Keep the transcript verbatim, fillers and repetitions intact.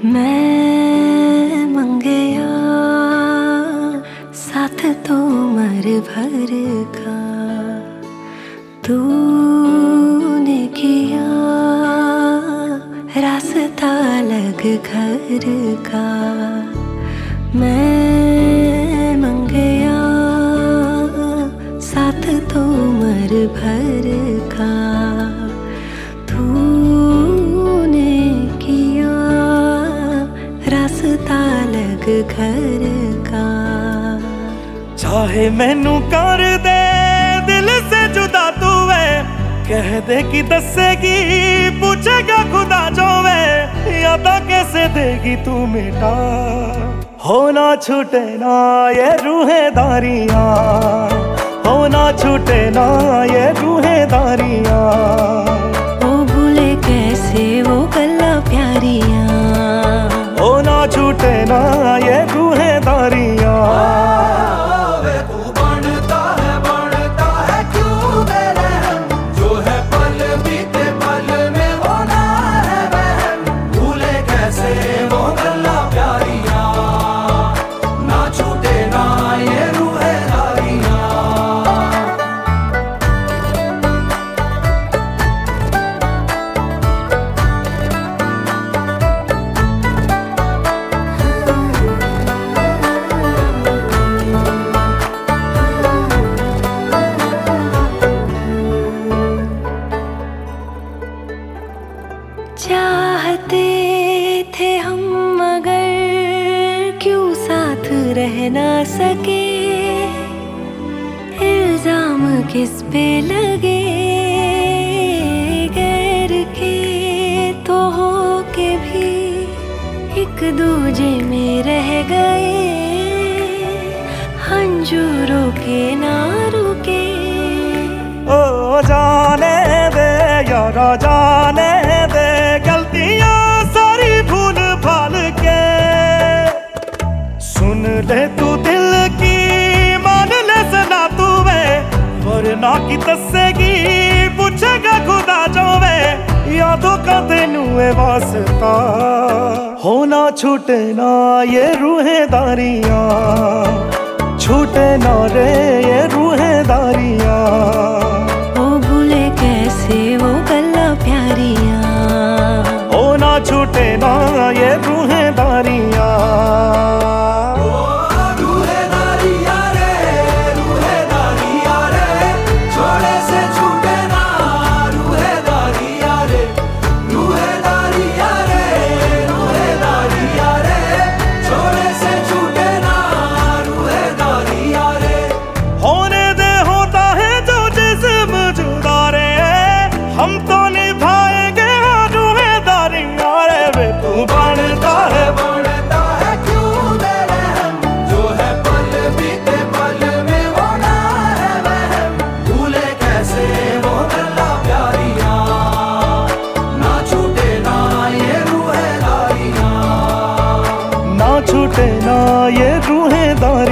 मैं मंगया साथ तो उम्र भर का, तूने किया रास्ता अलग घर का। मैं मंगया साथ तो उम्र भर का, तूने किया रास्ता अलग घर का। चाहे मैनू कर दे दिल से जुदा तू वे, कह दे कि दसेगी पूछेगा खुदा जो वे, यादा कैसे देगी तू मिटा। होना छूटे ना ये रूहेदारियां, होना छूटे ना ये रूहेदारियां। ओ भूले कैसे वो गल्ला प्यारियां, होना छूटे ना ये रूहेदारियां। चाहते थे हम मगर क्यों साथ रह ना सके, इल्जाम किस पे लगे गैर के तो हो के भी एक दूजे में रह गए, हंजूरों के ना रुके। ओ जाने दे यारा जाने दे, गलतियां सारी भूल भाल के। सुन ले तू दिल की मान ले सना तू वे, वरना की दसेगी पूछेगा खुदा जो वे, यादों का तेनू है वास्ता। होना छूटे ना ये रूहेदारियां, छूटे ना रे ये रूहेदारियां। ओ भूले कैसे वो गल्ला प्यारियां, होना छूटे ना ये रूहेदारियां। हम तो निभाएंगे रूहेदारियां रे वे, तू बनता है बनता है क्यों मेरे हम, जो है पल बीते पल में वो ना है वहम। भूले कैसे वो गल्ला प्यारियां, ना छूटे ना ये रूहेदारियां, ना छूटे ना ये रूहेदारियां।